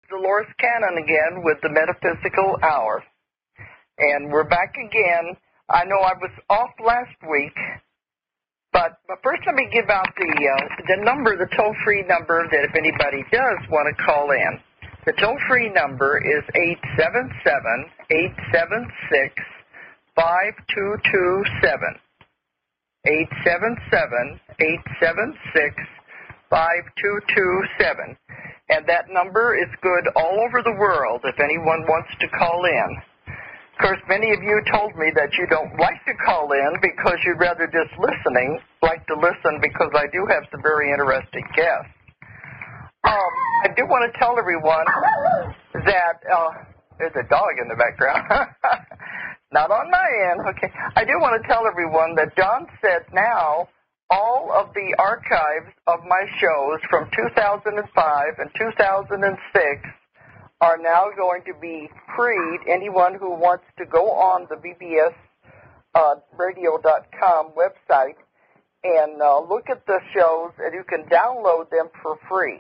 Dolores Cannon again with the Metaphysical Hour. And we're back again. I know I was off last week, but first let me give out the number, the toll-free number that if anybody does want to call in. The toll-free number is 877-876-5227. 877-876-5227. And that number is good all over the world if anyone wants to call in. Of course, many of you told me that you don't like to call in because you'd rather just like to listen because I do have some very interesting guests. I do want to tell everyone that there's a dog in the background. Not on my end. Okay. I do want to tell everyone that John said now all of the archives of my shows from 2005 and 2006 are now going to be freed. Anyone who wants to go on the bbsradio.com website and look at the shows, and you can download them for free.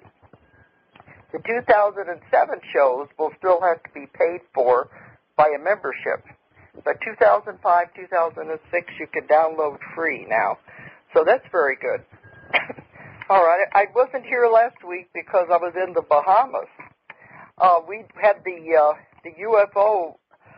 The 2007 shows will still have to be paid for by a membership. But 2005, 2006, you can download free now. So that's very good. All right. I wasn't here last week because I was in the Bahamas. We had the UFO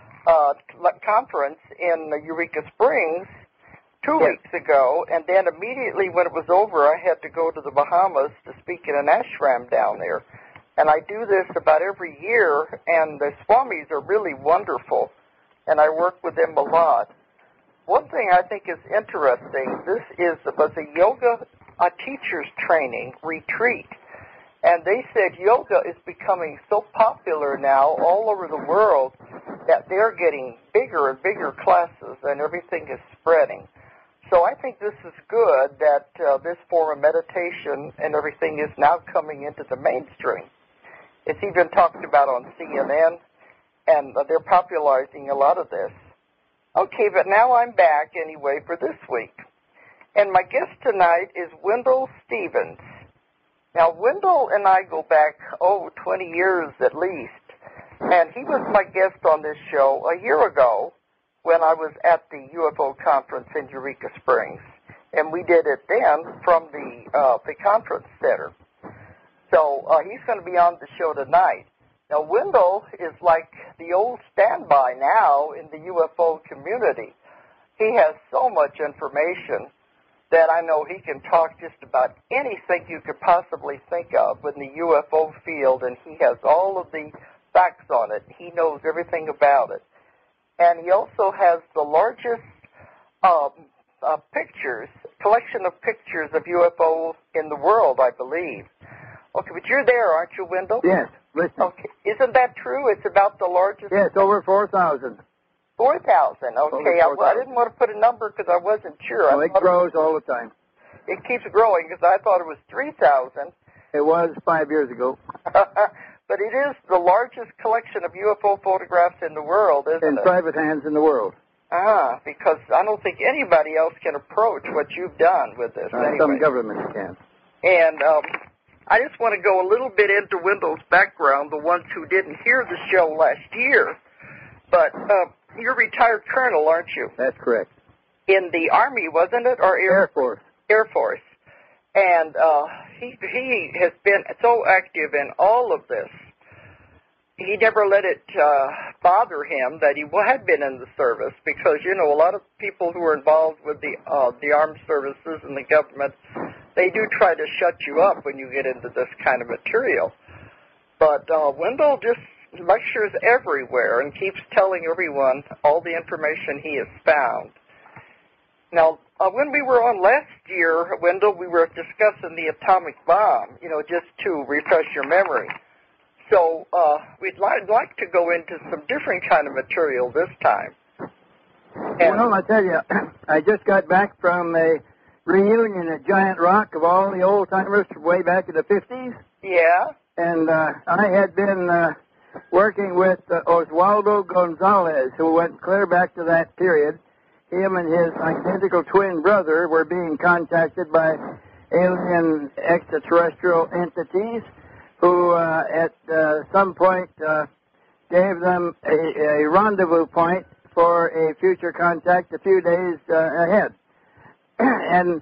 conference in Eureka Springs 2 weeks ago, and then immediately when it was over, I had to go to the Bahamas to speak in an ashram down there. And I do this about every year, and the Swamis are really wonderful, and I work with them a lot. One thing I think is interesting, this was a yoga teacher's training retreat, and they said yoga is becoming so popular now all over the world that they're getting bigger and bigger classes, and everything is spreading. So I think this is good that this form of meditation and everything is now coming into the mainstream. It's even talked about on CNN, and they're popularizing a lot of this. Okay, but now I'm back anyway for this week. And my guest tonight is Wendell Stevens. Now, Wendell and I go back, 20 years at least. And he was my guest on this show a year ago when I was at the UFO conference in Eureka Springs. And we did it then from the conference center. So he's going to be on the show tonight. Now, Wendell is like the old standby now in the UFO community. He has so much information that I know he can talk just about anything you could possibly think of in the UFO field, and he has all of the facts on it. He knows everything about it. And he also has the largest collection of pictures of UFOs in the world, I believe. Okay, but you're there, aren't you, Wendell? Yes, listen. Okay, isn't that true? It's about the largest? Yes, over 4,000. 4,000, okay. I didn't want to put a number because I wasn't sure. Well, it grows all the time. It keeps growing because I thought it was 3,000. It was 5 years ago. But it is the largest collection of UFO photographs in the world, isn't it? In private hands in the world. Because I don't think anybody else can approach what you've done with this. Anyway. Some governments can. And I just want to go a little bit into Wendell's background, the ones who didn't hear the show last year. But you're a retired colonel, aren't you? That's correct. In the Army, wasn't it? Or Air Force. Air Force. And he has been so active in all of this. He never let it bother him that he had been in the service because, a lot of people who are involved with the armed services and the government, they do try to shut you up when you get into this kind of material. But Wendell just lectures everywhere and keeps telling everyone all the information he has found. Now, when we were on last year, Wendell, we were discussing the atomic bomb, just to refresh your memory. So we'd like to go into some different kind of material this time. Well, I tell you, I just got back from a reunion at Giant Rock of all the old-timers from way back in the 50s. Yeah. And I had been working with Oswaldo Gonzalez, who went clear back to that period. Him and his identical twin brother were being contacted by alien extraterrestrial entities who at some point gave them a rendezvous point for a future contact a few days ahead. And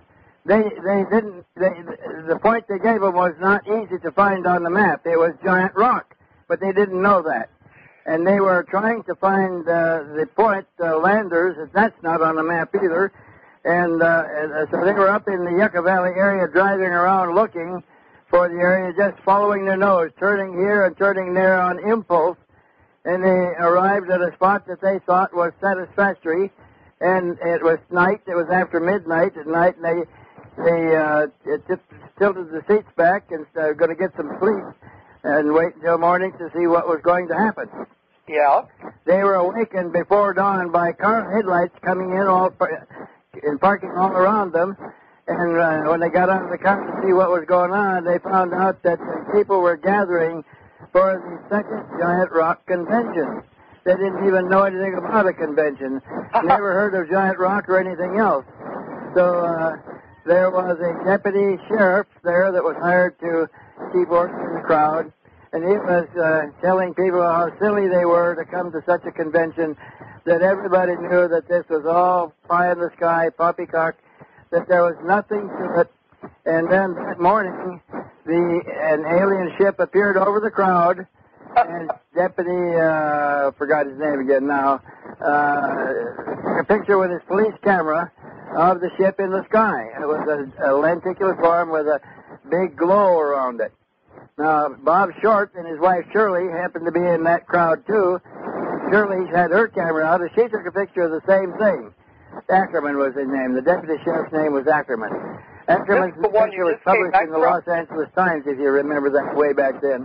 the point they gave them was not easy to find on the map. It was Giant Rock, but they didn't know that. And they were trying to find the point, Landers, and that's not on the map either. And so they were up in the Yucca Valley area driving around looking for the area, just following their nose, turning here and turning there on impulse. And they arrived at a spot that they thought was satisfactory. And it was night. It was after midnight at night, and they tilted the seats back and were going to get some sleep and wait until morning to see what was going to happen. Yeah. They were awakened before dawn by car headlights coming in and parking all around them. And when they got out of the car to see what was going on, they found out that people were gathering for the second Giant Rock convention. They didn't even know anything about a convention. Never heard of Giant Rock or anything else. So there was a deputy sheriff there that was hired to keep order in the crowd. And he was telling people how silly they were to come to such a convention, that everybody knew that this was all pie in the sky, poppycock, that there was nothing to it. And then that morning, an alien ship appeared over the crowd, and Deputy, forgot his name again now, took a picture with his police camera of the ship in the sky. It was a lenticular form with a big glow around it. Now, Bob Short and his wife Shirley happened to be in that crowd, too. Shirley had her camera out, and she took a picture of the same thing. Ackerman was his name. The deputy sheriff's name was Ackerman. Ackerman's picture was published in the Los Angeles Times, if you remember that way back then.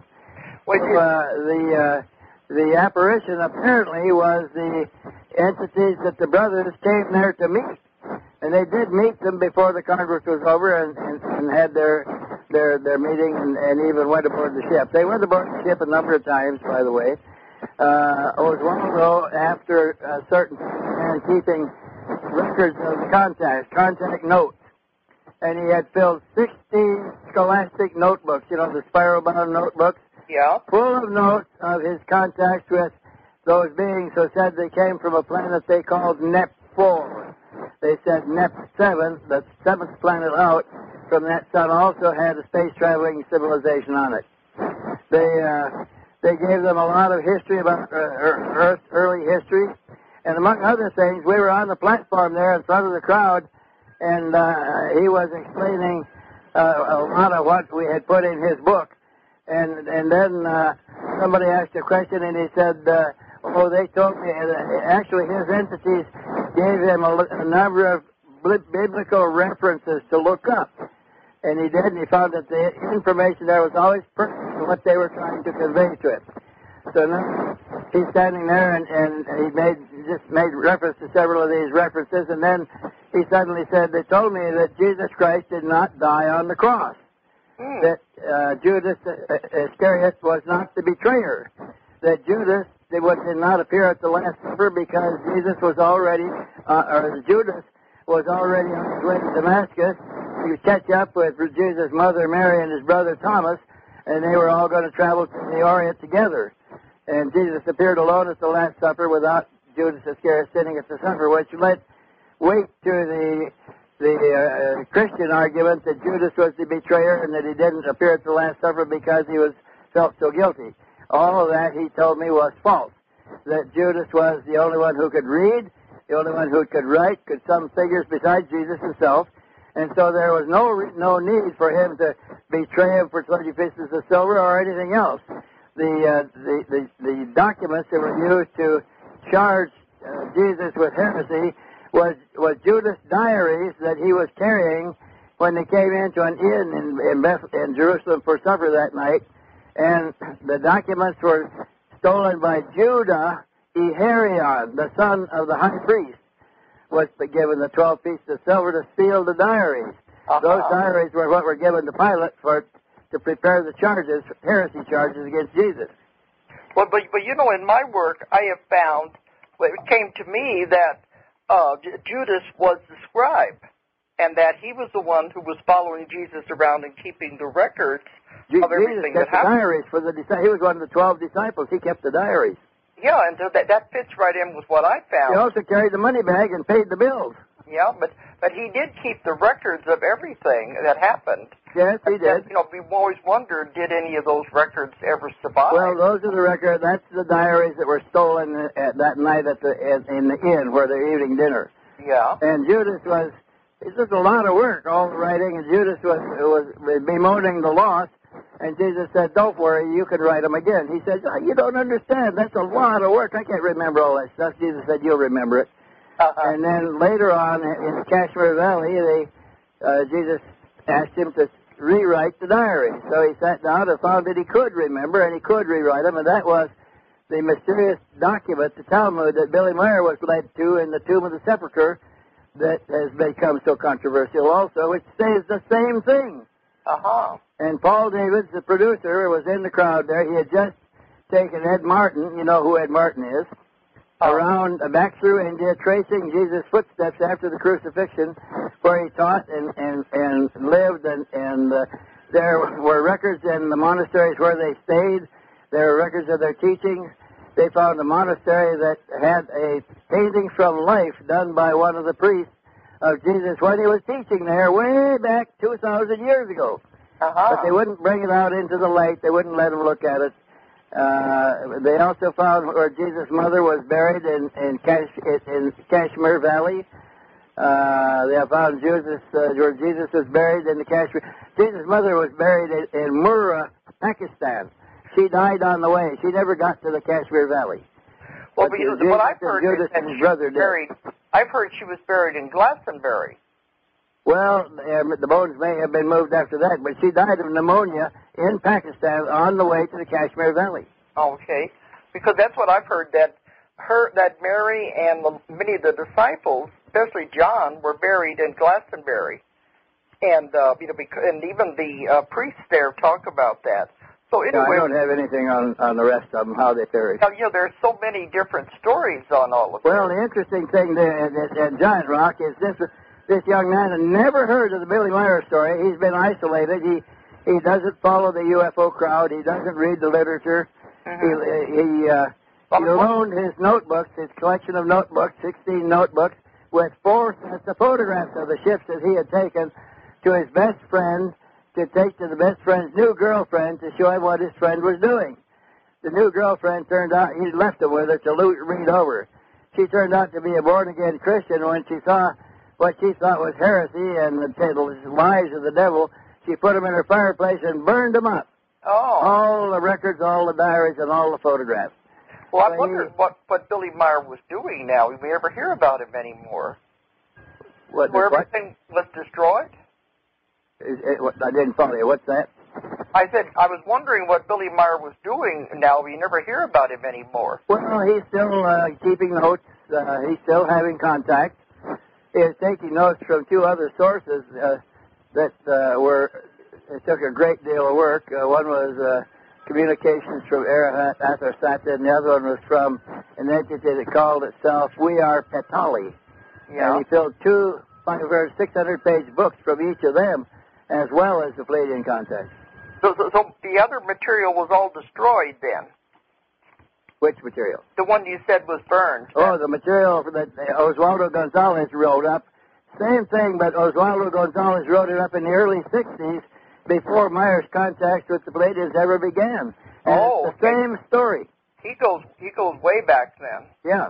The apparition apparently was the entities that the brothers came there to meet. And they did meet them before the Congress was over and had their meeting and even went aboard the ship. They went aboard the ship a number of times, by the way. Oswaldo, after a certain time, keeping records of the contact notes. And he had filled 16 scholastic notebooks, the spiral-bound notebooks. Yeah. Full of notes of his contacts with those beings who said they came from a planet they called Nep-4. They said Nep-7, the seventh planet out from that sun, also had a space-traveling civilization on it. They gave them a lot of history about Earth's early history. And among other things, we were on the platform there in front of the crowd, and he was explaining a lot of what we had put in his book. And then somebody asked a question, and he said, they told me, actually his entities gave him a number of biblical references to look up. And he did, and he found that the information there was always pertinent to what they were trying to convey to it. So now he's standing there, and he just made reference to several of these references, and then he suddenly said, they told me that Jesus Christ did not die on the cross. That Judas Iscariot was not the betrayer. That Judas did not appear at the Last Supper because Jesus was already, Judas was already on his way to Damascus to catch up with Jesus' mother Mary and his brother Thomas, and they were all going to travel to the Orient together. And Jesus appeared alone at the Last Supper without Judas Iscariot sitting at the supper, which led weight to the Christian argument that Judas was the betrayer and that he didn't appear at the Last Supper because he felt so guilty. All of that, he told me, was false. That Judas was the only one who could read, the only one who could write, could sum figures besides Jesus himself, and so there was no need for him to betray him for 20 pieces of silver or anything else. The documents that were used to charge Jesus with heresy was Judas' diaries that he was carrying when they came into an inn in Jerusalem for supper that night, and the documents were stolen by Judah Iharion, the son of the high priest, was given the 12 pieces of silver to seal the diaries. Those diaries were what were given to Pilate to prepare the charges, heresy charges against Jesus. Well, but in my work, I have found, it came to me that Judas was the scribe, and that he was the one who was following Jesus around and keeping the records of everything that kept the happened. diaries for the disciples. He was one of the 12 disciples. He kept the diaries. Yeah, and so that fits right in with what I found. He also carried the money bag and paid the bills. Yeah, but he did keep the records of everything that happened. Yes, he did. You know, we've always wondered, did any of those records ever survive? Well, those are the records. That's the diaries that were stolen that night in the inn where they're eating dinner. Yeah. And Judas was. It's just a lot of work, all the writing, and Judas was bemoaning the loss. And Jesus said, "Don't worry, you can write them again." He said, "Oh, you don't understand. That's a lot of work. I can't remember all that stuff." Jesus said, "You'll remember it." And then later on in the Kashmir Valley, Jesus asked him to rewrite the diary. So he sat down and found that he could remember and he could rewrite them, and that was the mysterious document, the Talmud, that Billy Meyer was led to in the Tomb of the Sepulchre that has become so controversial also, which says the same thing. And Paul Davids, the producer, was in the crowd there. He had just taken Ed Martin, you know who Ed Martin is, around back through India, tracing Jesus' footsteps after the crucifixion, where he taught and lived, and there were records in the monasteries where they stayed. There were records of their teachings. They found a monastery that had a painting from life done by one of the priests of Jesus when he was teaching there way back 2,000 years ago. But they wouldn't bring it out into the light. They wouldn't let him look at it. They also found where Jesus' mother was buried in Kashmir Valley. They have found where Jesus was buried in the Kashmir. Jesus' mother was buried in Murrah, Pakistan. She died on the way. She never got to the Kashmir Valley. Well, because what I've heard is that she was buried. I've heard she was buried in Glastonbury. Well, the bones may have been moved after that, but she died of pneumonia in Pakistan on the way to the Kashmir Valley. Okay, because that's what I've heard, that Mary and many of the disciples, especially John, were buried in Glastonbury, and and even the priests there talk about that. So anyway, I don't have anything on the rest of them, how they buried. There's so many different stories on all of it. Well, the interesting thing there at Giant Rock is this young man had never heard of the Billy Meyer story. He's been isolated. He doesn't follow the UFO crowd. He doesn't read the literature. He loaned his notebooks, his collection of notebooks, 16 notebooks, with 4 sets of photographs of the ships that he had taken to his best friend, to take to the best friend's new girlfriend to show him what his friend was doing. The new girlfriend turned out, he left him with her to read over. She turned out to be a born-again Christian. When she saw what she thought was heresy and the lies of the devil, she put them in her fireplace and burned them up. All the records, all the diaries, and all the photographs. Well, I wondered what Billy Meyer was doing now. We never hear about him anymore. Where everything was destroyed? I didn't follow you. What's that? I said, I was wondering what Billy Meyer was doing now. We never hear about him anymore. Well, he's still keeping notes. He's still having contact. He's taking notes from 2 other sources that it took a great deal of work. One was communications from Arahat Atharsata, and the other one was from an entity that called itself We Are Petali. Yeah. And he filled 2 600-page books from each of them, as well as the Pleiadian contact. So the other material was all destroyed then? Which material? The one you said was burned. Oh, the material that Oswaldo Gonzalez wrote up. Same thing, but Oswaldo Gonzalez wrote it up in the early 60s before Meyer's contacts with the Pleiadians ever began. And it's the same story. He goes way back then. Yeah.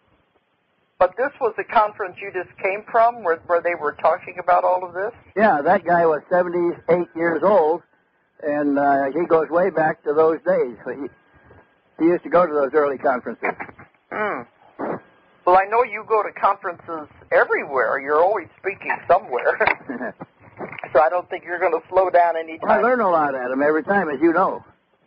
But this was the conference you just came from, where they were talking about all of this? Yeah, that guy was 78 years old, and he goes way back to those days. He used to go to those early conferences. Well, I know you go to conferences everywhere. You're always speaking somewhere. So I don't think you're going to slow down any time. Well, I learn a lot at them every time, as you know.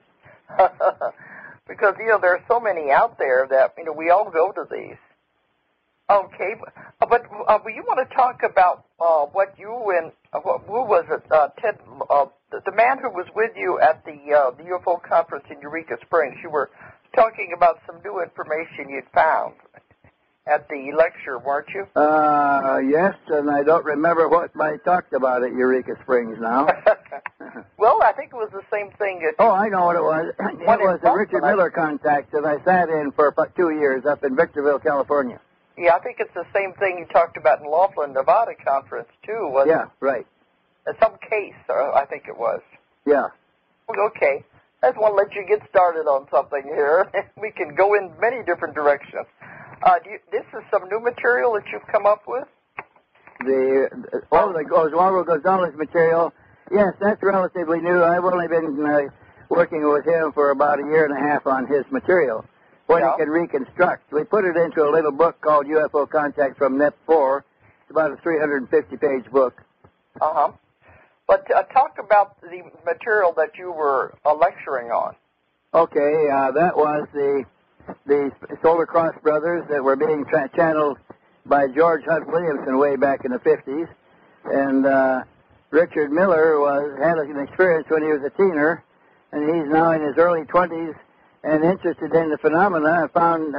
Because, there are so many out there that, we all go to these. Okay, but you want to talk about what you and, who was it, Ted, the man who was with you at the UFO conference in Eureka Springs. You were talking about some new information you'd found. at the lecture, weren't you? Yes, and I don't remember what I talked about at Eureka Springs now. Well, I think it was the same thing. Oh, I know what it was. It was the Richard Miller contact that I sat in for about 2 years up in Victorville, California. Yeah, I think it's the same thing you talked about in Laughlin, Nevada conference, too, wasn't it? Yeah, right. Some case, I think it was. Yeah. Okay. I just want to let you get started on something here. We can go in many different directions. This is some new material that you've come up with? The Oswaldo Gonzalez material, yes, that's relatively new. I've only been working with him for about a year and a half on his material, what he can reconstruct. We put it into a little book called UFO Contact from NEP4. It's about a 350-page book. Uh-huh. But talk about the material that you were lecturing on. Okay, that was the Solar Cross brothers that were being channeled by George Hunt Williamson way back in the 50s. And Richard Miller had an experience when he was a teener, and he's now in his early 20s and interested in the phenomena. I found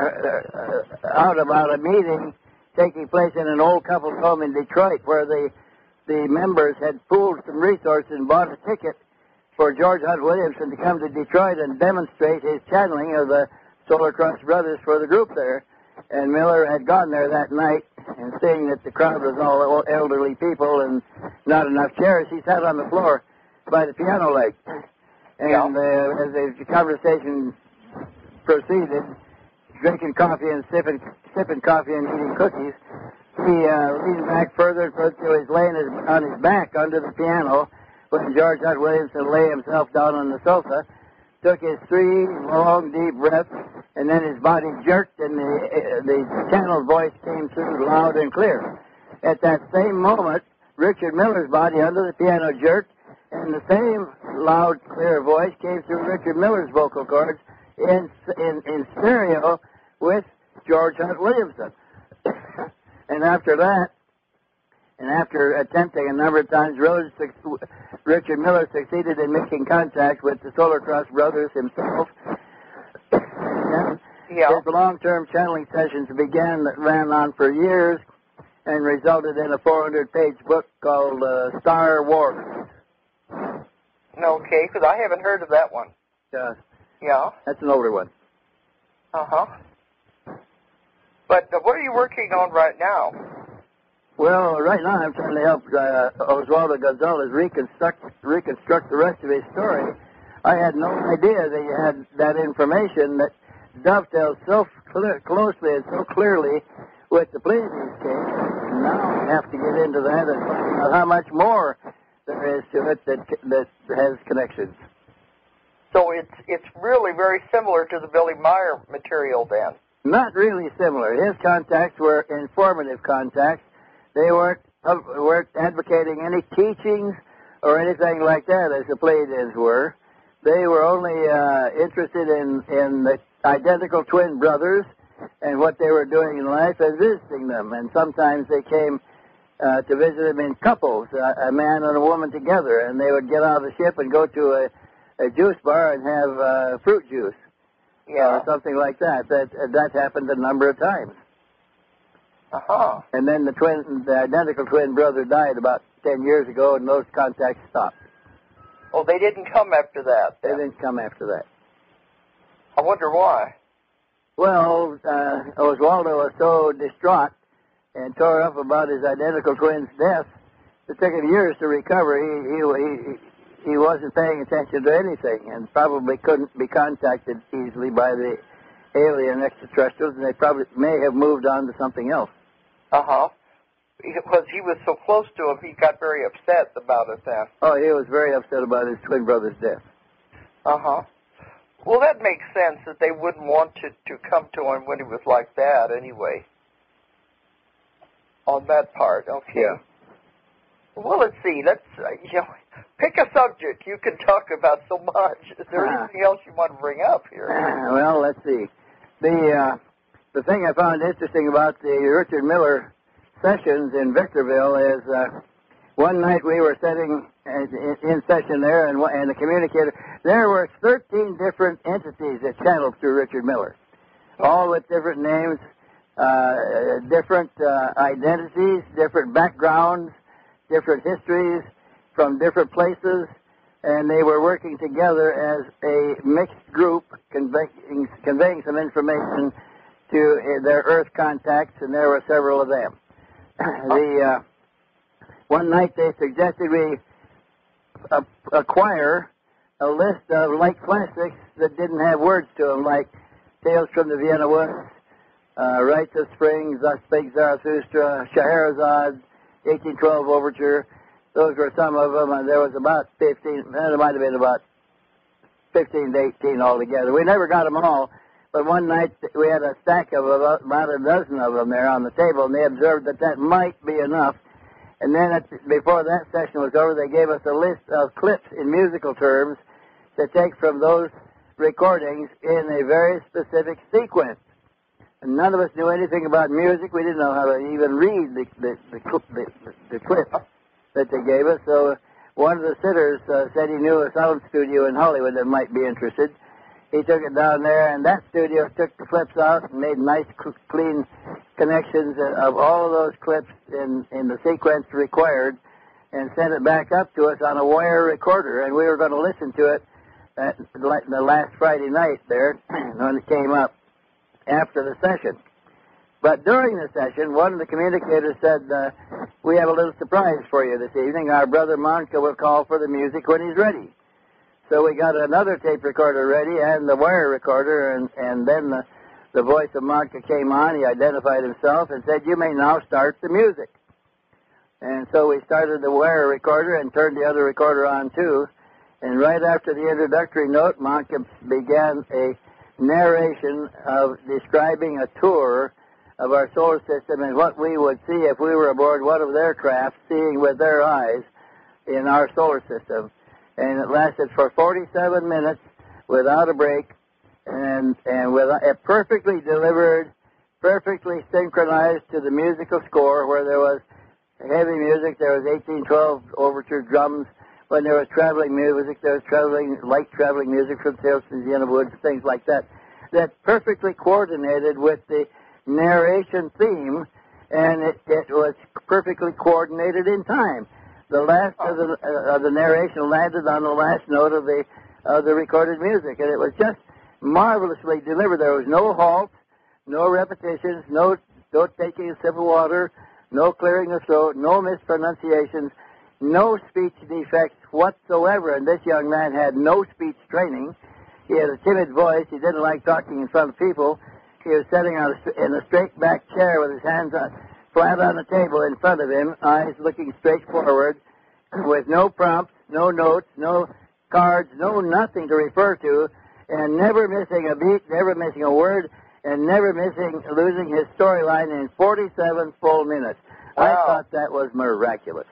out about a meeting taking place in an old couple's home in Detroit where the members had pooled some resources and bought a ticket for George Hunt Williamson to come to Detroit and demonstrate his channeling of the Solar Cross brothers for the group there. And Miller had gone there that night, and seeing that the crowd was all elderly people and not enough chairs, he sat on the floor by the piano leg. And as the conversation proceeded, drinking coffee and sipping coffee and eating cookies, he leaned back further and further till he's laying on his back under the piano when George Hunt Williamson lay himself down on the sofa, took his 3 long, deep breaths, and then his body jerked, and the channeled voice came through loud and clear. At that same moment, Richard Miller's body under the piano jerked, and the same loud, clear voice came through Richard Miller's vocal cords in stereo with George Hunt Williamson. And after that, and after attempting a number of times, Richard Miller succeeded in making contact with the Solar Cross brothers himself. His long-term channeling sessions began that ran on for years and resulted in a 400-page book called Star Wars. Okay, because I haven't heard of that one. Yeah. That's an older one. Uh-huh. But what are you working on right now? Well, right now I'm trying to help Oswaldo Gonzalez reconstruct the rest of his story. I had no idea that you had that information that dovetails so closely and so clearly with the Pleiades case. And now I have to get into that and find out how much more there is to it that has connections. So it's really very similar to the Billy Meyer material then? Not really similar. His contacts were informative contacts. They weren't advocating any teachings or anything like that as the Pleiadians were. They were only interested in the identical twin brothers and what they were doing in life and visiting them. And sometimes they came to visit them in couples, a man and a woman together, and they would get out of the ship and go to a juice bar and have fruit juice. Or something like that. That happened a number of times. Uh-huh. And then the identical twin brother died about 10 years ago, and those contacts stopped. Oh, they didn't come after that? They didn't come after that. I wonder why. Well, Oswaldo was so distraught and tore up about his identical twin's death, it took him years to recover. He wasn't paying attention to anything and probably couldn't be contacted easily by the alien extraterrestrials, and they probably may have moved on to something else. Uh-huh. Because he was so close to him, he got very upset about it then. Oh, he was very upset about his twin brother's death. Uh-huh. Well, that makes sense that they wouldn't want to come to him when he was like that anyway. On that part, okay. Yeah. Well, let's see. Let's, pick a subject. You can talk about so much. Is there anything else you want to bring up here? Well, let's see. The thing I found interesting about the Richard Miller sessions in Victorville is one night we were sitting in session there, and the communicator, there were 13 different entities that channeled through Richard Miller, all with different names, different identities, different backgrounds, different histories from different places, and they were working together as a mixed group, conveying some information to their Earth contacts, and there were several of them. One night they suggested we acquire a list of light classics that didn't have words to them, like Tales from the Vienna Woods, Rites of Spring, Thus Spake Zarathustra, Scheherazade, 1812 Overture. Those were some of them, and there was about 15, there might have been about 15 to 18 altogether. We never got them all, but one night we had a stack of about a dozen of them there on the table, and they observed that that might be enough. And then before that session was over, they gave us a list of clips in musical terms to take from those recordings in a very specific sequence. And none of us knew anything about music. We didn't know how to even read the clip that they gave us. So one of the sitters said he knew a sound studio in Hollywood that might be interested. He took it down there, and that studio took the clips out and made nice, clean connections of all of those clips in the sequence required, and sent it back up to us on a wire recorder. And we were going to listen to it the last Friday night there when it came up after the session. But during the session, one of the communicators said, we have a little surprise for you this evening. Our brother Manka will call for the music when he's ready. So we got another tape recorder ready and the wire recorder, and then the voice of Manka came on. He identified himself and said, you may now start the music. And so we started the wire recorder and turned the other recorder on too. And right after the introductory note, Manka began a narration of describing a tour of our solar system and what we would see if we were aboard one of their craft, seeing with their eyes in our solar system. And it lasted for 47 minutes without a break, and with a perfectly delivered, perfectly synchronized to the musical score, where there was heavy music, there was 1812 overture drums. When there was traveling music, there was light traveling music from Tales from the Vienna Woods, things like that. That perfectly coordinated with the narration theme, and it was perfectly coordinated in time. The last of the narration landed on the last note of the recorded music, and it was just marvelously delivered. There was no halts, no repetitions, no taking a sip of water, no clearing the throat, no mispronunciations, no speech defects whatsoever. And this young man had no speech training. He had a timid voice. He didn't like talking in front of people. He was sitting in a straight back chair with his hands flat on the table in front of him, eyes looking straight forward, with no prompts, no notes, no cards, no nothing to refer to, and never missing a beat, never missing a word, and never losing his storyline in 47 full minutes. Wow. I thought that was miraculous.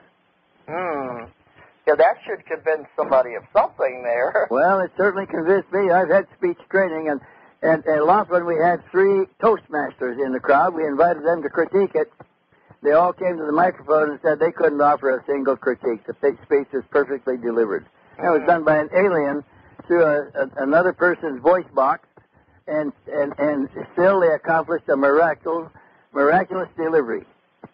Yeah, that should convince somebody of something there. Well, it certainly convinced me. I've had speech training, and often we had 3 Toastmasters in the crowd. We invited them to critique it. They all came to the microphone and said they couldn't offer a single critique. The speech was perfectly delivered. That was done by an alien through another person's voice box, and still they accomplished a miraculous delivery.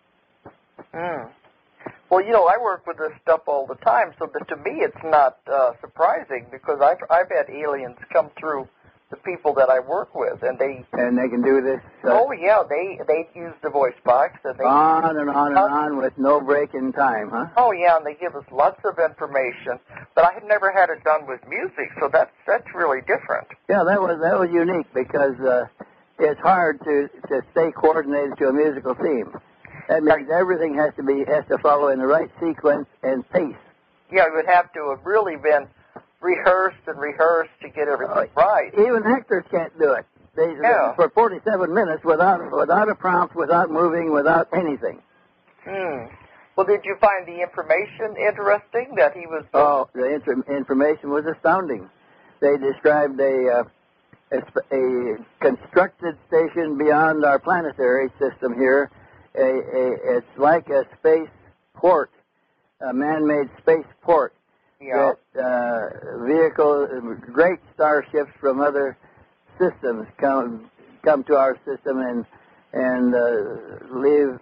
Well, you know, I work with this stuff all the time, so that to me it's not surprising, because I've had aliens come through the people that I work with, and they can do this. Oh yeah, they use the voice box, and they on and on with no break in time, huh? Oh yeah, and they give us lots of information. But I had never had it done with music, so that's really different. Yeah, that was unique, because it's hard to stay coordinated to a musical theme. That means everything has to follow in the right sequence and pace. Yeah, it would have to have really been rehearsed to get everything right. Even actors can't do it. For 47 minutes without a prompt, without moving, without anything. Well, did you find the information interesting that he was... Oh, the information was astounding. They described a constructed station beyond our planetary system here. It's like a space port, a man-made space port. Yeah. That vehicles, great starships from other systems come to our system and leave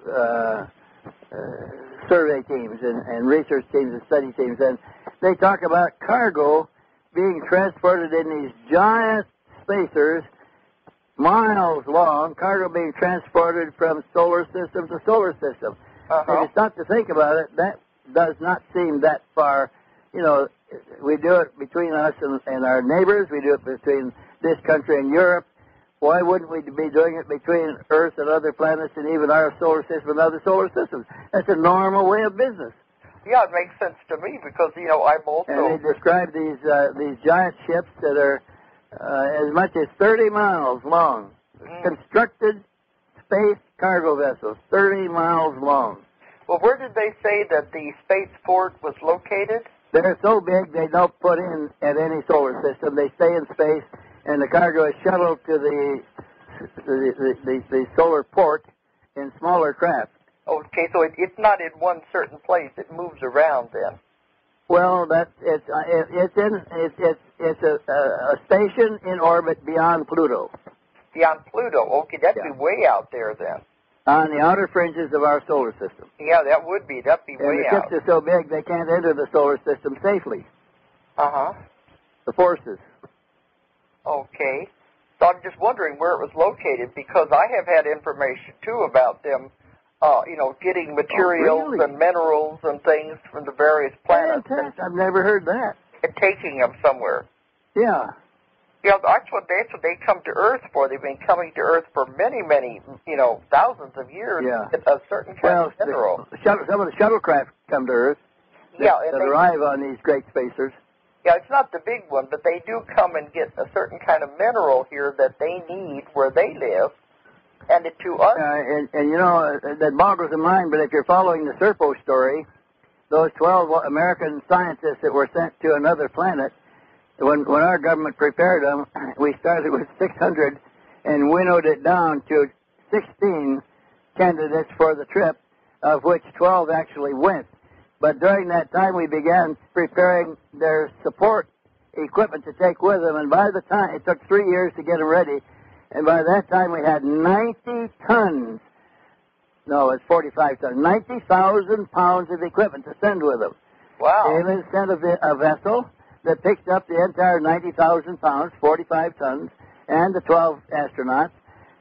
survey teams and research teams and study teams. And they talk about cargo being transported in these giant spacers, miles long, cargo being transported from solar system to solar system. If you stop to think about it, that does not seem that far. You know, we do it between us and our neighbors. We do it between this country and Europe. Why wouldn't we be doing it between Earth and other planets and even our solar system and other solar systems? That's a normal way of business. Yeah, it makes sense to me because, you know, I'm also... And they describe these giant ships that are as much as 30 miles long. Constructed space cargo vessels, 30 miles long. Well, where did they say that the spaceport was located? They're so big they don't put in at any solar system. They stay in space, and the cargo is shuttled to the solar port in smaller craft. Okay, so it's not in one certain place. It moves around then. Well, it's a station in orbit beyond Pluto. Beyond Pluto. Okay, that'd be way out there then. On the outer fringes of our solar system. Yeah, that would be. That'd be way out. And the ships are so big they can't enter the solar system safely. The forces. Okay. So I'm just wondering where it was located because I have had information too about them, getting materials and minerals and things from the various planets. Fantastic. I've never heard that. And taking them somewhere. Yeah. Yeah, that's what they come to Earth for. They've been coming to Earth for many, many, thousands of years. Yeah. A certain kind of mineral. Some of the shuttlecraft come to Earth. Yeah, that arrive on these great spacers. Yeah, it's not the big one, but they do come and get a certain kind of mineral here that they need where they live, and it to us. That boggles the mind. But if you're following the Serpo story, those 12 American scientists that were sent to another planet. When our government prepared them, we started with 600 and winnowed it down to 16 candidates for the trip, of which 12 actually went. But during that time, we began preparing their support equipment to take with them, and by the time, it took 3 years to get them ready, and by that time we had 90 tons, no, it's 45 tons, 90,000 pounds of equipment to send with them. Wow. They even sent a vessel that picked up the entire 90,000 pounds, 45 tons, and the 12 astronauts.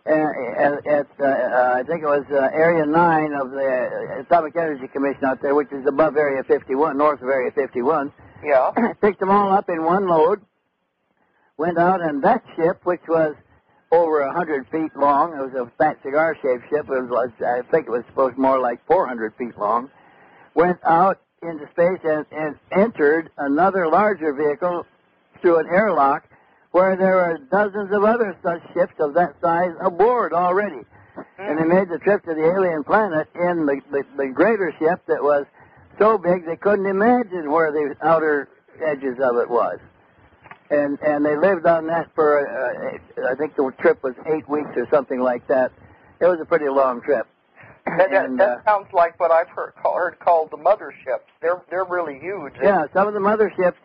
I think it was Area 9 of the Atomic Energy Commission out there, which is above Area 51, north of Area 51. Yeah. Picked them all up in one load, went out, and that ship, which was over 100 feet long, it was a fat cigar-shaped ship, I think it was supposed more like 400 feet long, went out into space and entered another larger vehicle through an airlock where there were dozens of other such ships of that size aboard already. And they made the trip to the alien planet in the greater ship that was so big they couldn't imagine where the outer edges of it was. And they lived on that for, I think the trip was 8 weeks or something like that. It was a pretty long trip. That sounds like what I've heard called the motherships. They're really huge. Yeah, some of the motherships.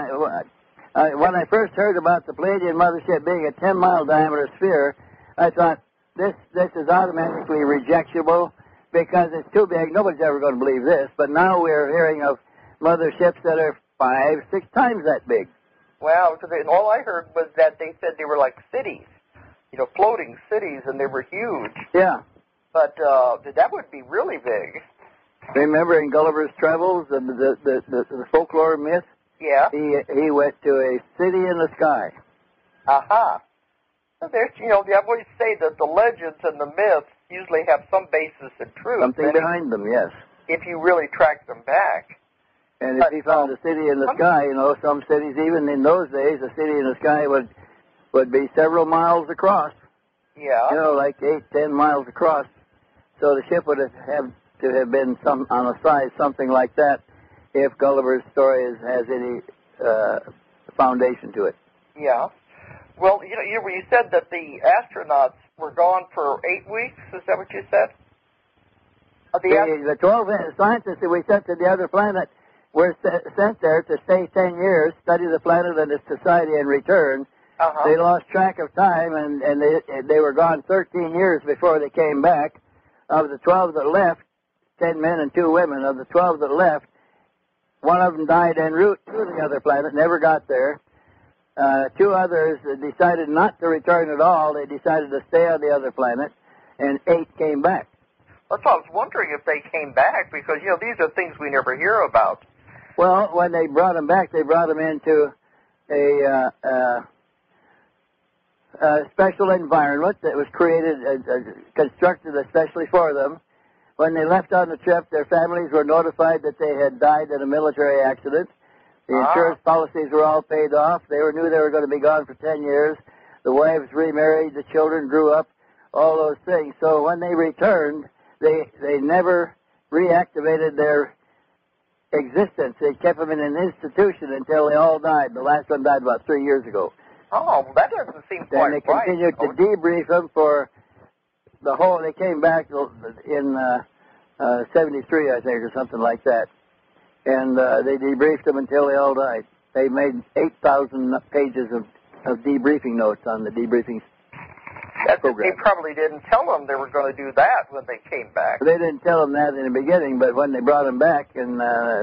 When I first heard about the Palladian mothership being a 10-mile diameter sphere, I thought this is automatically rejectable because it's too big. Nobody's ever going to believe this. But now we're hearing of motherships that are 5, 6 times that big. Wow. All I heard was that they said they were like cities, floating cities, and they were huge. Yeah. But that would be really big. Remember in Gulliver's Travels, the folklore myth? Yeah. He went to a city in the sky. Aha. So there's, they always say that the legends and the myths usually have some basis in truth. Something behind them, yes. If you really track them back. And if he found a city in the sky, some cities, even in those days, a city in the sky would be several miles across. Yeah. Like 8, 10 miles across. So the ship would have to have been on a size something like that if Gulliver's story has any foundation to it. Yeah. Well, you said that the astronauts were gone for 8 weeks. Is that what you said? The 12 scientists that we sent to the other planet were sent there to stay 10 years, study the planet and its society, and return. They lost track of time, and they were gone 13 years before they came back. Of the 12 that left, 10 men and 2 women, of the 12 that left, one of them died en route to the other planet, never got there. 2 others decided not to return at all. They decided to stay on the other planet, and 8 came back. That's why I was wondering if they came back, because, these are things we never hear about. Well, when they brought them back, they brought them into a special environment that was created, constructed especially for them. When they left on the trip, their families were notified that they had died in a military accident. The insurance policies were all paid off. They knew they were going to be gone for 10 years. The wives remarried. The children grew up. All those things. So when they returned, they never reactivated their existence. They kept them in an institution until they all died. The last one died about 3 years ago. Oh, well, that doesn't seem quite right. And they continued to debrief them for the whole. They came back in 73, I think, or something like that. And they debriefed them until they all died. They made 8,000 pages of debriefing notes on the debriefing program. They probably didn't tell them they were going to do that when they came back. They didn't tell them that in the beginning, but when they brought them back and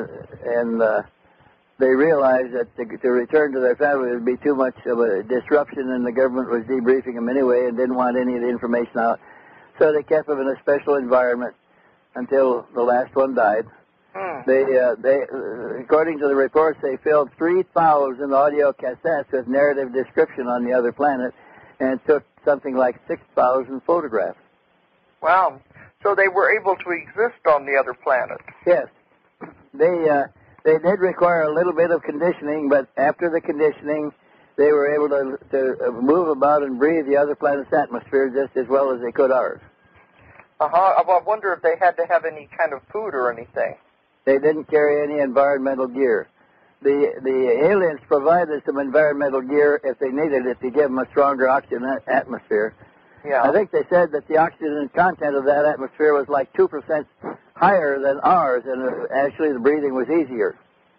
they realized that to return to their family would be too much of a disruption, and the government was debriefing them anyway and didn't want any of the information out. So they kept them in a special environment until the last one died. They according to the reports, they filled 3,000 audio cassettes with narrative description on the other planet and took something like 6,000 photographs. Wow. So they were able to exist on the other planet. Yes. They did require a little bit of conditioning, but after the conditioning, they were able to move about and breathe the other planet's atmosphere just as well as they could ours. I wonder if they had to have any kind of food or anything. They didn't carry any environmental gear. The aliens provided some environmental gear if they needed it to give them a stronger oxygen atmosphere. Yeah. I think they said that the oxygen content of that atmosphere was like 2% higher than ours, and actually the breathing was easier.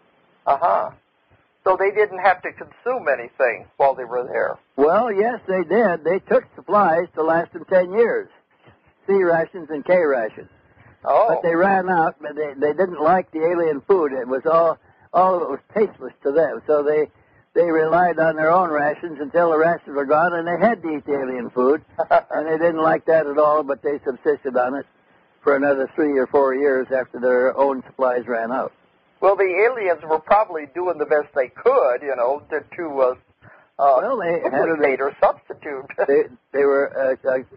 So they didn't have to consume anything while they were there. Well, yes, they did. They took supplies to last them 10 years, C rations and K rations. Oh. But they ran out, but they didn't like the alien food. It was all of it was tasteless to them. So they relied on their own rations until the rations were gone, and they had to eat the alien food. And they didn't like that at all, but they subsisted on it for another 3 or 4 years after their own supplies ran out. Well, the aliens were probably doing the best they could, to duplicate or substitute. They were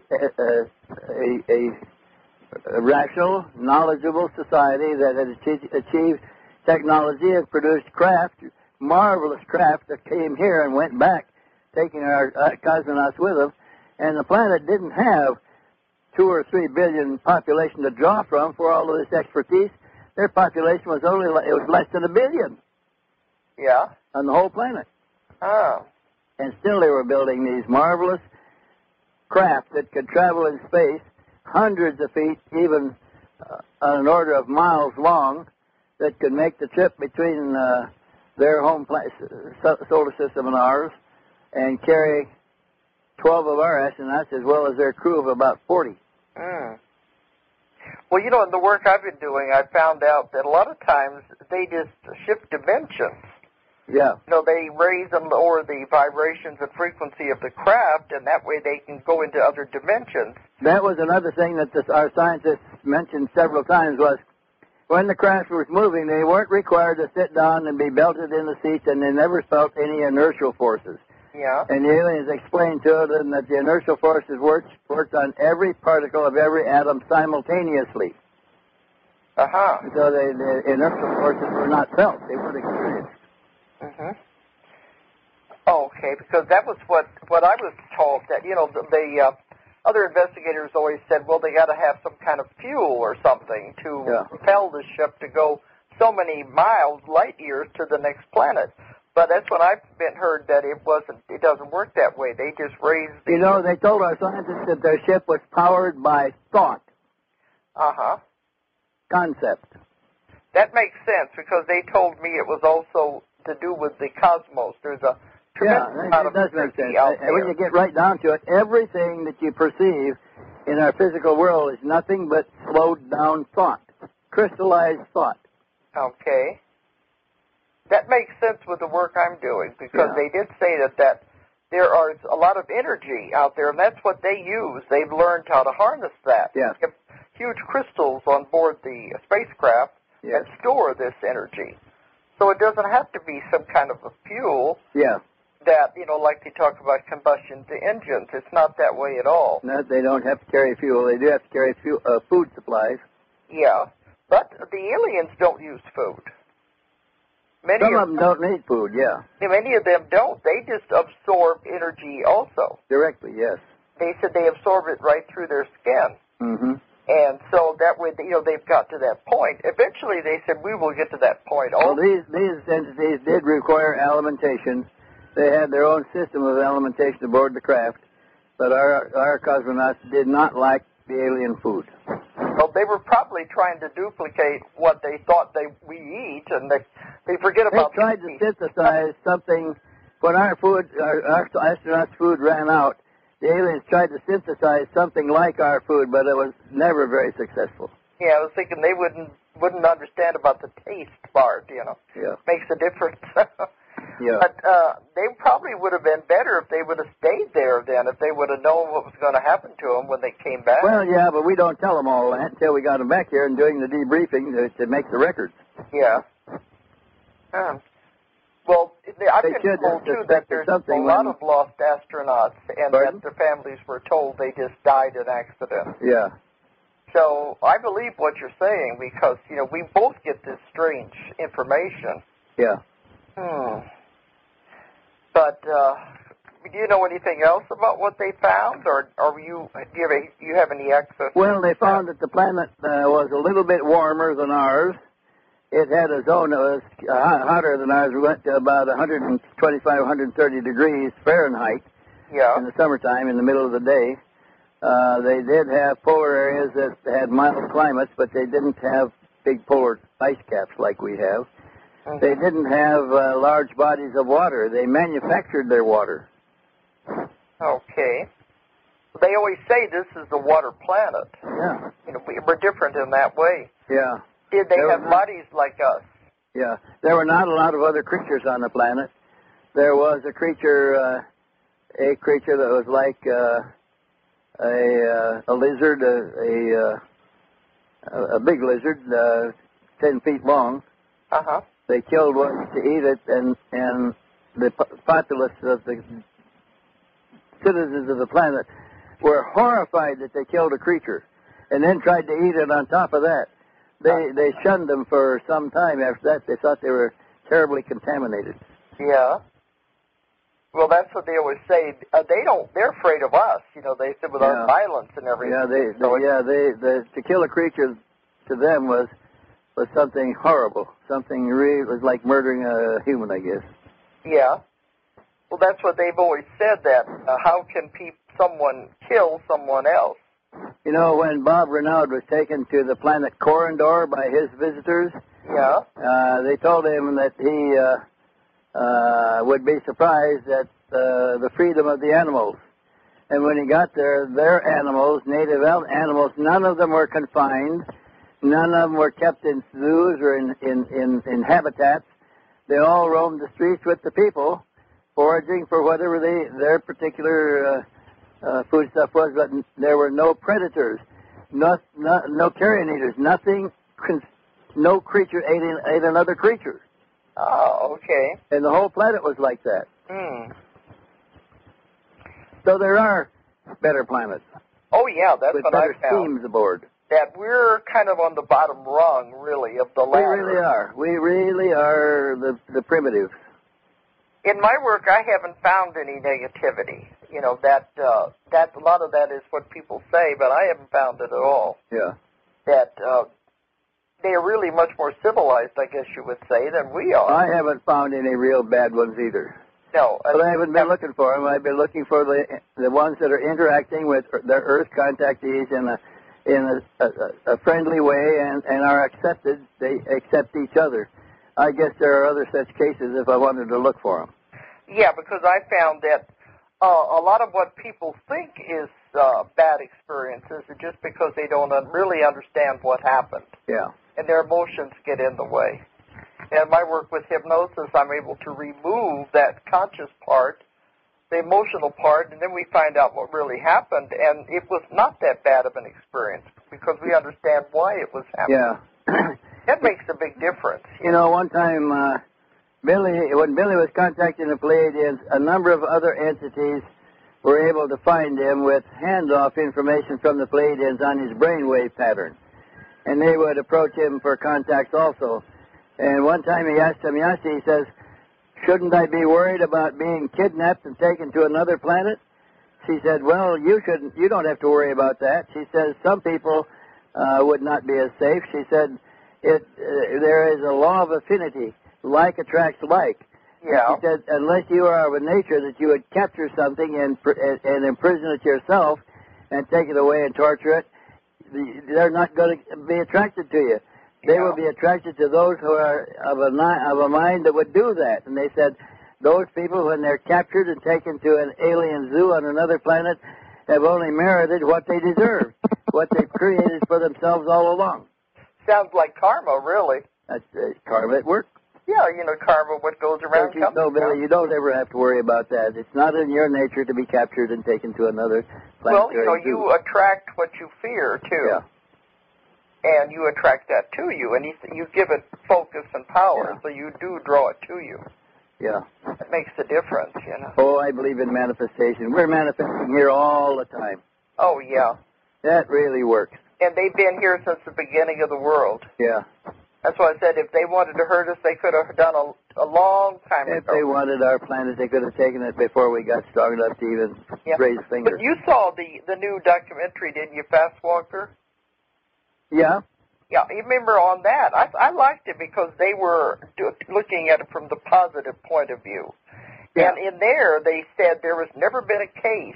a rational, knowledgeable society that had achieved technology and produced craft, marvelous craft that came here and went back, taking our cosmonauts with them. And the planet didn't have 2 or 3 billion population to draw from for all of this expertise. Their population was less than 1 billion. Yeah. On the whole planet. Oh. And still they were building these marvelous craft that could travel in space hundreds of feet, even on an order of miles long, that could make the trip between their home solar system and ours, and carry 12 of our astronauts as well as their crew of about 40. Well, in the work I've been doing, I found out that a lot of times they just shift dimensions. Yeah. They raise and lower the vibrations and frequency of the craft, and that way they can go into other dimensions. That was another thing that our scientists mentioned several times was when the craft was moving, they weren't required to sit down and be belted in the seats, and they never felt any inertial forces. Yeah. And the aliens explained to them that the inertial forces worked on every particle of every atom simultaneously. So the inertial forces were not felt. They weren't experienced. Okay, because that was what I was told, that, the other investigators always said, well, they got to have some kind of fuel or something to propel the ship to go so many miles, light years, to the next planet. But that's when I've been heard that it doesn't work that way. They just raise the... they told our scientists that their ship was powered by thought. Concept. That makes sense, because they told me it was also to do with the cosmos. There's a tremendous amount it does of make sense. energy out there. When you get right down to it, everything that you perceive in our physical world is nothing but slowed down thought, crystallized thought. Okay. That makes sense with the work I'm doing, because Yeah. they did say that there are a lot of energy out there, and that's what they use. They've learned how to harness that. Yeah. They have huge crystals on board the spacecraft Yes. that store this energy. So it doesn't have to be some kind of a fuel Yeah. that, like they talk about combustion to engines. It's not that way at all. No, they don't have to carry fuel. They do have to carry food supplies. Yeah. But the aliens don't use food. Some of them don't need food, yeah. Many of them don't. They just absorb energy also. Directly, yes. They said they absorb it right through their skin. Mm-hmm. And so that way, they've got to that point. Eventually, they said, we will get to that point. Well, these entities did require alimentation. They had their own system of alimentation aboard the craft, but our cosmonauts did not like the alien food. Well, they were probably trying to duplicate what they thought we eat, and they forget about. They tried to synthesize something. When our astronauts' food ran out, the aliens tried to synthesize something like our food, but it was never very successful. Yeah, I was thinking they wouldn't understand about the taste part. Yeah. Makes a difference. Yeah. But they probably would have been better if they would have stayed there then, if they would have known what was going to happen to them when they came back. Well, yeah, but we don't tell them all that until we got them back here and doing the debriefing to make the records. Yeah. Well, I've been told, too, that there's a lot of lost astronauts, and that their families were told they just died in accidents. Yeah. So I believe what you're saying, because, we both get this strange information. Yeah. But do you know anything else about what they found, or do you have any access? Well, they found that the planet was a little bit warmer than ours. It had a zone that was hotter than ours. We went to about 125, 130 degrees Fahrenheit in the summertime, in the middle of the day. They did have polar areas that had mild climates, but they didn't have big polar ice caps like we have. Mm-hmm. They didn't have large bodies of water. They manufactured their water. Okay. They always say this is the water planet. Yeah. We're different in that way. Yeah. Did they have bodies like us? Yeah. There were not a lot of other creatures on the planet. There was a creature that was like a lizard, a big lizard, 10 feet long. Uh-huh. They killed one to eat it, and the populace of the citizens of the planet were horrified that they killed a creature, and then tried to eat it on top of that. They shunned them for some time after that. They thought they were terribly contaminated. Yeah. Well, that's what they always say. They're afraid of us. They said with our violence and everything. Yeah, to kill a creature to them was something horrible. Something really was like murdering a human, I guess. Yeah. Well, that's what they've always said, that how can someone kill someone else? When Bob Renaud was taken to the planet Corindor by his visitors, they told him that he would be surprised at the freedom of the animals. And when he got there, their animals, native animals, none of them were confined. None of them were kept in zoos or in habitats. They all roamed the streets with the people, foraging for whatever their particular foodstuff was, but there were no predators, no carrion eaters, no creature ate another creature. Oh, okay. And the whole planet was like that. So there are better planets. Oh, yeah, that's what I found. With better teams aboard. That we're kind of on the bottom rung, really, of the ladder. We really are. We really are the primitives. In my work, I haven't found any negativity. That a lot of that is what people say, but I haven't found it at all. Yeah. That they are really much more civilized, I guess you would say, than we are. I haven't found any real bad ones either. No. But I haven't been looking for them. I've been looking for the ones that are interacting with their Earth contactees in a friendly way and are accepted. They accept each other. I guess there are other such cases if I wanted to look for them. Yeah, because I found that a lot of what people think is bad experiences is just because they don't really understand what happened. Yeah. And their emotions get in the way. And my work with hypnosis, I'm able to remove that conscious part, the emotional part, and then we find out what really happened. And it was not that bad of an experience because we understand why it was happening. Yeah. That makes a big difference. You know, one time, when Billy was contacting the Pleiadians, a number of other entities were able to find him with handoff information from the Pleiadians on his brainwave pattern. And they would approach him for contacts also. And one time he asked Tamyasi, he says, shouldn't I be worried about being kidnapped and taken to another planet? She said, well, you don't have to worry about that. She says, some people would not be as safe. She said, there is a law of affinity. Like attracts like. Yeah. She said, unless you are of a nature that you would capture something and imprison it yourself and take it away and torture it, they're not going to be attracted to you. They will be attracted to those who are of a mind that would do that. And they said, those people, when they're captured and taken to an alien zoo on another planet, have only merited what they deserve, what they've created for themselves all along. Sounds like karma, really. That's karma at work. Yeah, you know, karma, what goes around comes around. No, Billy, you don't ever have to worry about that. It's not in your nature to be captured and taken to another planet. Well, you know, you attract what you fear, too. Yeah. And you attract that to you, and you give it focus and power, so you do draw it to you. Yeah. It makes a difference, you know. Oh, I believe in manifestation. We're manifesting here all the time. Oh, yeah. That really works. And they've been here since the beginning of the world. Yeah. That's why I said if they wanted to hurt us, they could have done a long time ago. If they wanted our planet, they could have taken it before we got strong enough to even raise fingers. But you saw the new documentary, didn't you, Fast Walker? Yeah. Yeah, you remember on that. I liked it because they were looking at it from the positive point of view. Yeah. And in there, they said there has never been a case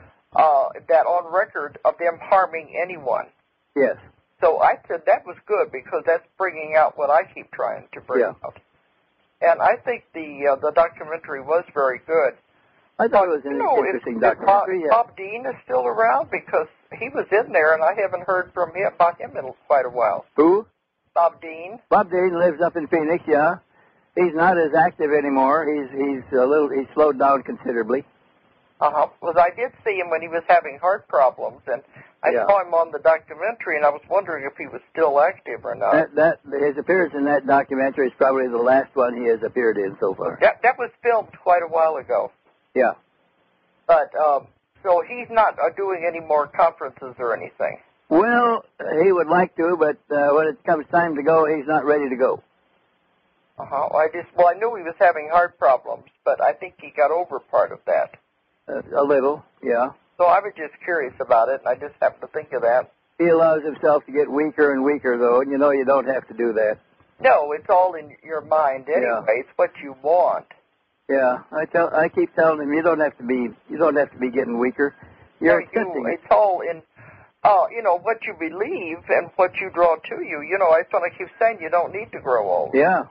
that on record of them harming anyone. Yes. So I said that was good because that's bringing out what I keep trying to bring out. And I think the documentary was very good. I thought it was an interesting documentary. Bob Dean is still around because he was in there, and I haven't heard from him about him in quite a while. Who? Bob Dean. Bob Dean lives up in Phoenix. Yeah, he's not as active anymore. He's slowed down considerably. Well, I did see him when he was having heart problems, and I saw him on the documentary, and I was wondering if he was still active or not. His appearance in that documentary is probably the last one he has appeared in so far. That was filmed quite a while ago. Yeah. But, so he's not doing any more conferences or anything? Well, he would like to, but when it comes time to go, he's not ready to go. I knew he was having heart problems, but I think he got over part of that. A little, yeah. So I was just curious about it, and I just happened to think of that. He allows himself to get weaker and weaker, though, and you know you don't have to do that. No, it's all in your mind anyway. Yeah. It's what you want. Yeah, I keep telling him you don't have to be getting weaker. You're accepting it. It's all in, what you believe and what you draw to you. You know, that's what I keep saying. You don't need to grow old. Yeah.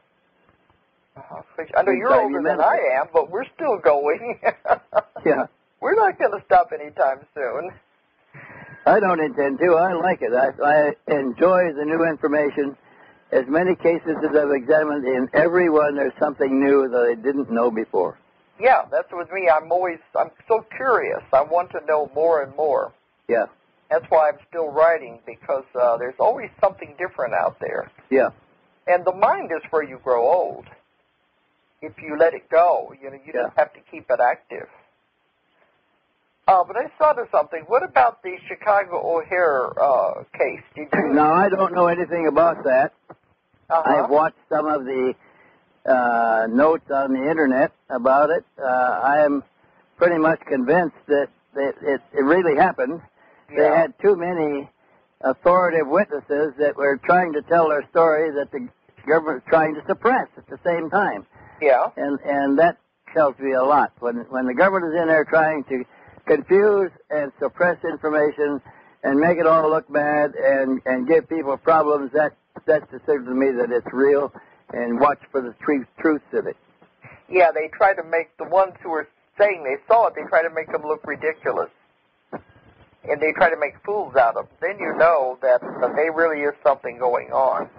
I know you're older than I am, but we're still going. Yeah. We're not going to stop anytime soon. I don't intend to. I like it. I enjoy the new information. As many cases as I've examined, in every one there's something new that I didn't know before. Yeah, that's with me. I'm so curious. I want to know more and more. Yeah. That's why I'm still writing, because there's always something different out there. Yeah. And the mind is where you grow old. If you let it go, you just have to keep it active. But I thought of something. What about the Chicago O'Hare case? Did you? No, I don't know anything about that. I've watched some of the notes on the Internet about it. I am pretty much convinced that it really happened. Yeah. They had too many authoritative witnesses that were trying to tell their story that the government was trying to suppress at the same time. Yeah. And that tells me a lot. When the government is in there trying to confuse and suppress information and make it all look bad and give people problems, that's the signal to me that it's real, and watch for the truths of it. Yeah, they try to make the ones who are saying they saw it, they try to make them look ridiculous. And they try to make fools out of them. Then you know that there really is something going on.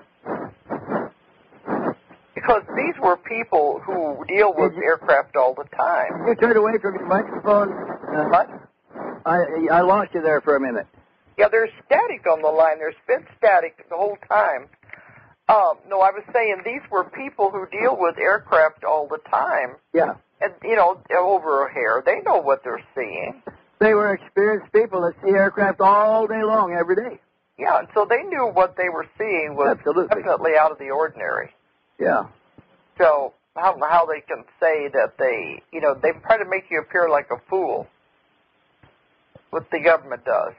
Because these were people who deal with aircraft all the time. You turned away from your microphone. What? I lost you there for a minute. Yeah, there's static on the line. There's been static the whole time. No, I was saying these were people who deal with aircraft all the time. Yeah. And, you know, over a hair. They know what they're seeing. They were experienced people that see aircraft all day long, every day. Yeah, and so they knew what they were seeing was definitely out of the ordinary. Yeah. So how they can say that they, you know, they try to make you appear like a fool. What the government does.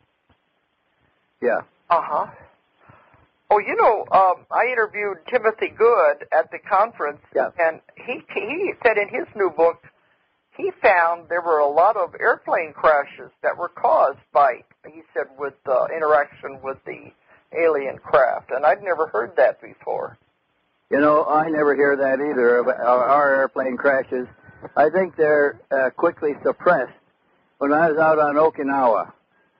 Yeah. Uh-huh. Oh, you know, I interviewed Timothy Good at the conference, and he said in his new book, he found there were a lot of airplane crashes that were caused by, he said, with interaction with the alien craft, and I'd never heard that before. You know, I never hear that either of our airplane crashes. I think they're quickly suppressed. When I was out on Okinawa,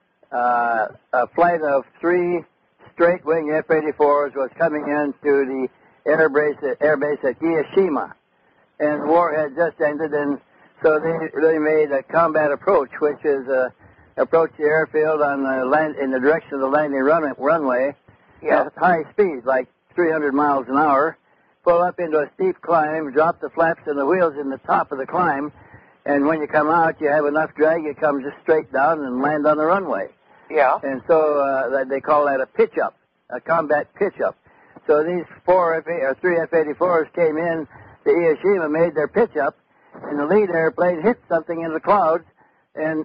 a flight of 3 straight-wing F-84s was coming into the airbase at Hiroshima, and the war had just ended, and so they made a combat approach, which is approach the airfield on the in the direction of the landing runway at high speed, like 300 miles an hour, pull up into a steep climb, drop the flaps and the wheels in the top of the climb, and when you come out, you have enough drag, you come just straight down and land on the runway. Yeah. And so they call that a pitch-up, a combat pitch-up. So these 3 F-84s came in to Hiroshima, made their pitch-up, and the lead airplane hit something in the clouds, and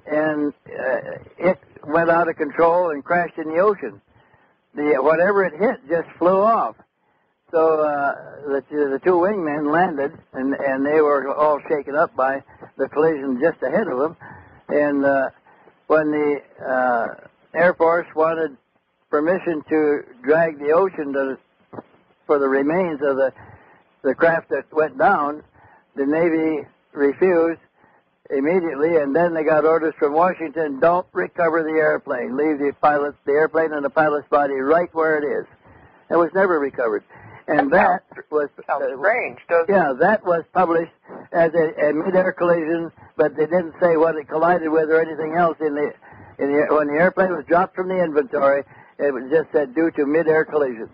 it went out of control and crashed in the ocean. Whatever it hit just flew off. So the 2 wingmen landed, and they were all shaken up by the collision just ahead of them. And when the Air Force wanted permission to drag the ocean for the remains of the craft that went down, the Navy refused immediately, and then they got orders from Washington: don't recover the airplane. Leave the airplane and the pilot's body right where it is. It was never recovered. And that was strange, doesn't it? Yeah, that was published as a mid-air collision, but they didn't say what it collided with or anything else when the airplane was dropped from the inventory. It was just said due to mid-air collision.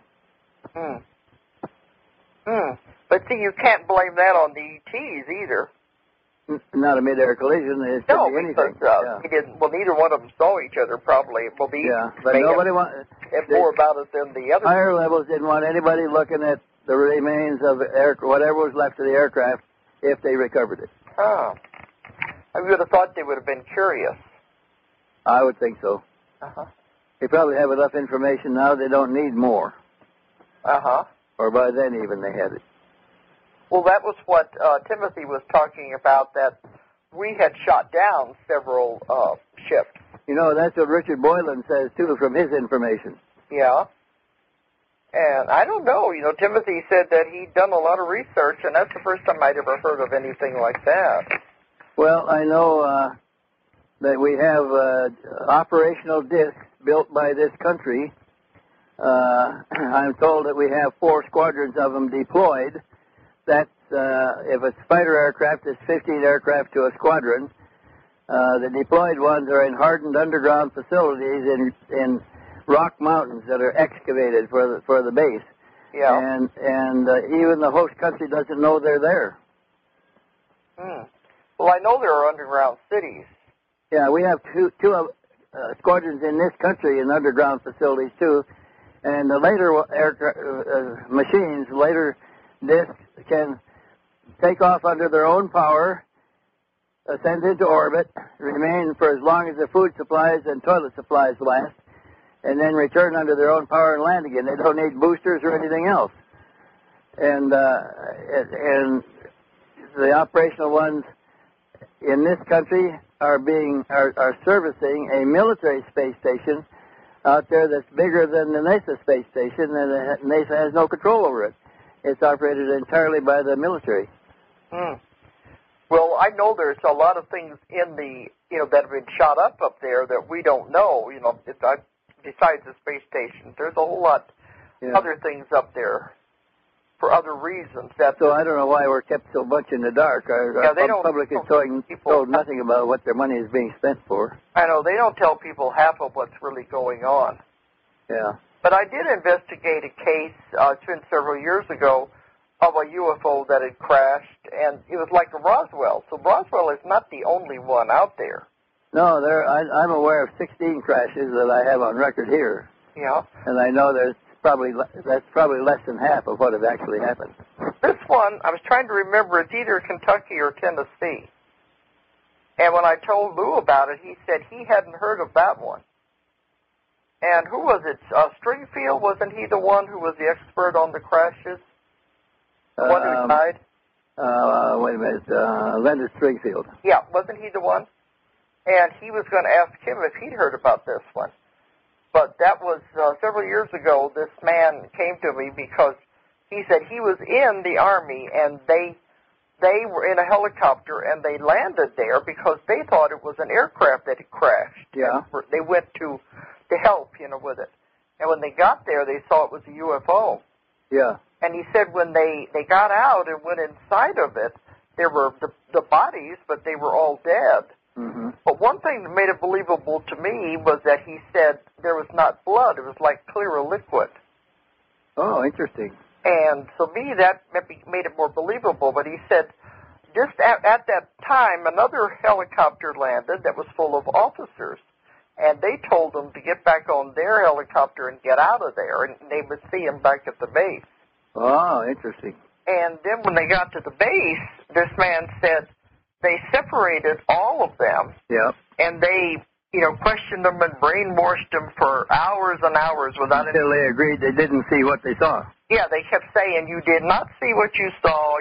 But see, you can't blame that on the ETs either. Not a mid-air collision. It could be anything. He didn't. Well, neither one of them saw each other. Probably. Well, but nobody wanted more about it than the other. Higher levels didn't want anybody looking at the remains of whatever was left of the aircraft if they recovered it. Oh, I would have thought they would have been curious. I would think so. They probably have enough information now. They don't need more. Or by then even they had it. Well, that was what Timothy was talking about, that we had shot down several ships. You know, that's what Richard Boylan says, too, from his information. Yeah. And I don't know. You know, Timothy said that he'd done a lot of research, and that's the first time I'd ever heard of anything like that. Well, I know that we have operational discs built by this country. I'm told that we have 4 squadrons of them deployed. That's, if it's fighter aircraft, it's 15 aircraft to a squadron. The deployed ones are in hardened underground facilities in rock mountains that are excavated for the base. Yeah. And even the host country doesn't know they're there. Well, I know there are underground cities. Yeah, we have two squadrons in this country in underground facilities, too. And the later machines, later discs, can take off under their own power, ascend into orbit, remain for as long as the food supplies and toilet supplies last, and then return under their own power and land again. They don't need boosters or anything else. And the operational ones in this country are servicing a military space station out there that's bigger than the NASA space station, and NASA has no control over it. It's operated entirely by the military. Mm. Well, I know there's a lot of things in the, that have been shot up there that we don't know, besides the space station. There's a whole lot other things up there for other reasons. So I don't know why we're kept so much in the dark. Our public is told nothing about what their money is being spent for. I know. They don't tell people half of what's really going on. Yeah. But I did investigate a case, it's been several years ago, of a UFO that had crashed, and it was like a Roswell. So Roswell is not the only one out there. No, I'm aware of 16 crashes that I have on record here. Yeah. And I know that's probably less than half of what has actually happened. This one, I was trying to remember, it's either Kentucky or Tennessee. And when I told Lou about it, he said he hadn't heard of that one. And who was it? Stringfield, wasn't he the one who was the expert on the crashes? The one who died? Wait a minute. Leonard Stringfield. Yeah, wasn't he the one? And he was going to ask him if he'd heard about this one. But that was several years ago. This man came to me because he said he was in the Army, and they were in a helicopter, and they landed there because they thought it was an aircraft that had crashed. Yeah. They went to help, with it. And when they got there, they saw it was a UFO. Yeah. And he said when they got out and went inside of it, there were the bodies, but they were all dead. Mm-hmm. But one thing that made it believable to me was that he said there was not blood. It was like clear liquid. Oh, interesting. And so me, that made it more believable. But he said just at that time, another helicopter landed that was full of officers. And they told them to get back on their helicopter and get out of there. And they would see him back at the base. Oh, interesting. And then when they got to the base, this man said they separated all of them. Yeah. And they, questioned them and brainwashed them for hours and hours without until they agreed they didn't see what they saw. Yeah, they kept saying you did not see what you saw.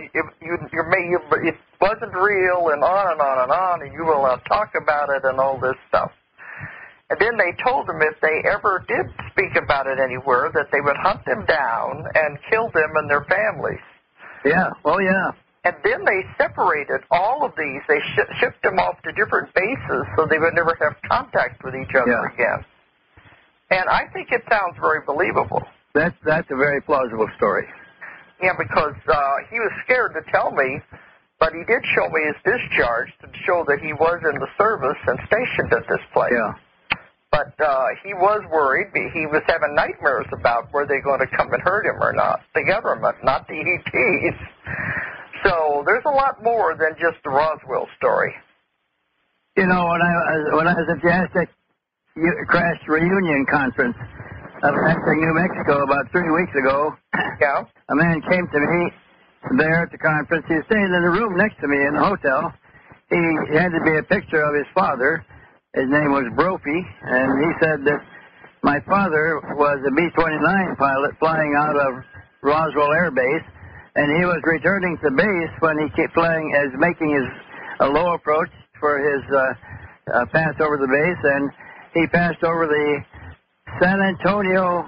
It wasn't real, and on and on and on, and you will not talk about it and all this stuff. And then they told them if they ever did speak about it anywhere, that they would hunt them down and kill them and their families. Yeah. Oh, yeah. And then they separated all of these. They shipped them off to different bases so they would never have contact with each other again. And I think it sounds very believable. That's a very plausible story. Yeah, because he was scared to tell me, but he did show me his discharge to show that he was in the service and stationed at this place. Yeah. But he was worried. He was having nightmares about were they going to come and hurt him or not. The government, not the ETs. So there's a lot more than just the Roswell story. When I was at the Aztec Crash Reunion Conference up in Aztec, New Mexico, about 3 weeks ago, a man came to me there at the conference. He was staying in the room next to me in the hotel. He handed me a picture of his father. His name was Brophy, and he said that my father was a B-29 pilot flying out of Roswell Air Base, and he was returning to base when he kept making a low approach for his pass over the base, and he passed over the San Antonio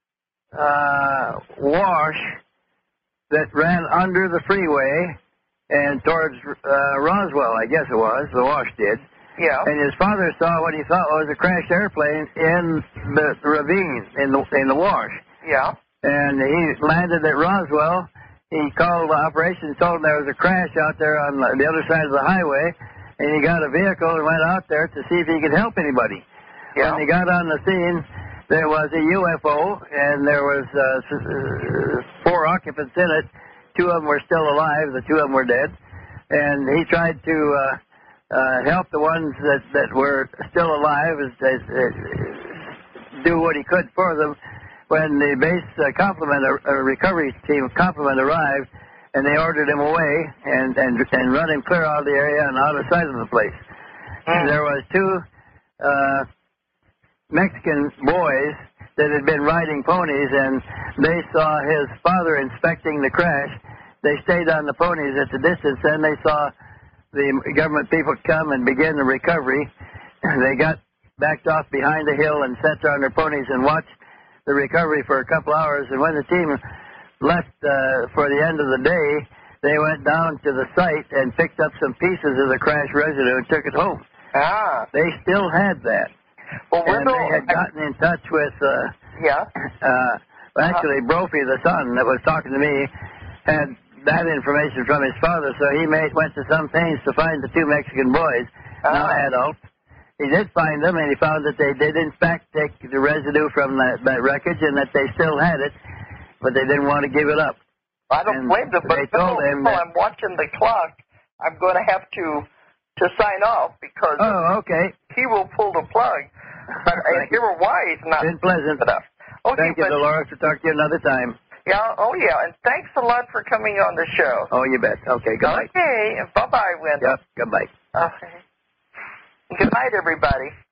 wash that ran under the freeway and towards Roswell, I guess it was, the wash did. Yeah. And his father saw what he thought was a crashed airplane in the ravine, in the wash. Yeah. And he landed at Roswell. He called the operations, told them there was a crash out there on the other side of the highway, and he got a vehicle and went out there to see if he could help anybody. Yeah. When he got on the scene, there was a UFO, and there was 4 occupants in it. 2 of them were still alive. The 2 of them were dead. And he tried to help the ones that were still alive, do what he could for them. When the base recovery team complement arrived, and they ordered him away and run him clear out of the area and out of sight of the place. And there was 2 Mexican boys that had been riding ponies, and they saw his father inspecting the crash. They stayed on the ponies at the distance, and they saw the government people come and begin the recovery. They got backed off behind a hill and sat there on their ponies and watched the recovery for a couple hours. And when the team left for the end of the day, they went down to the site and picked up some pieces of the crash residue and took it home. Ah. They still had that. Well, And they had gotten in touch with, actually, Brophy, the son that was talking to me, had that information from his father, so he went to some pains to find the 2 Mexican boys, now adults. He did find them, and he found that they did, in fact, take the residue from that wreckage and that they still had it, but they didn't want to give it up. I don't blame them, but I'm watching the clock. I'm going to have to sign off because he will pull the plug. But I hear why he's not. Been pleasant. Enough. Okay, thank you, Dolores. We'll talk to you another time. Yeah, and thanks a lot for coming on the show. Oh, you bet. Okay, goodbye. Okay, bye-bye, Wendell. Yep, goodbye. Okay. Good night, everybody.